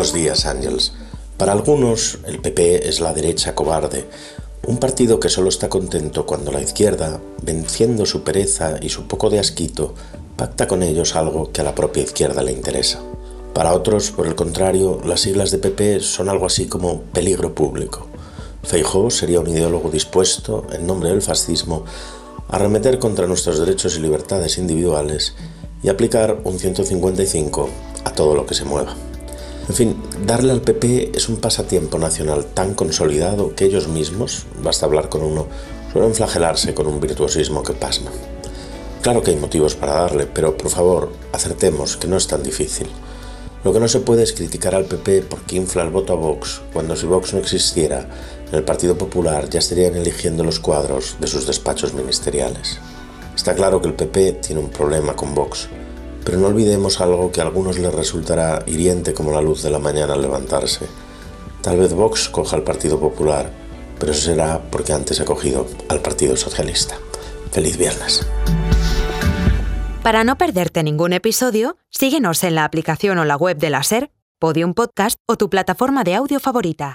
Buenos días, Ángels. Para algunos, el PP es la derecha cobarde, un partido que solo está contento cuando la izquierda, venciendo su pereza y su poco de asquito, pacta con ellos algo que a la propia izquierda le interesa. Para otros, por el contrario, las siglas de PP son algo así como peligro público. Feijóo sería un ideólogo dispuesto, en nombre del fascismo, a arremeter contra nuestros derechos y libertades individuales y aplicar un 155 a todo lo que se mueva. En fin, darle al PP es un pasatiempo nacional tan consolidado que ellos mismos, basta hablar con uno, suelen flagelarse con un virtuosismo que pasma. Claro que hay motivos para darle, pero por favor, acertemos que no es tan difícil. Lo que no se puede es criticar al PP porque infla el voto a Vox, cuando si Vox no existiera, en el Partido Popular ya estarían eligiendo los cuadros de sus despachos ministeriales. Está claro que el PP tiene un problema con Vox, pero no olvidemos algo que a algunos les resultará hiriente como la luz de la mañana al levantarse. Tal vez Vox coja al Partido Popular, pero eso será porque antes ha cogido al Partido Socialista. ¡Feliz viernes! Para no perderte ningún episodio, síguenos en la aplicación o la web de la SER, Podium Podcast o tu plataforma de audio favorita.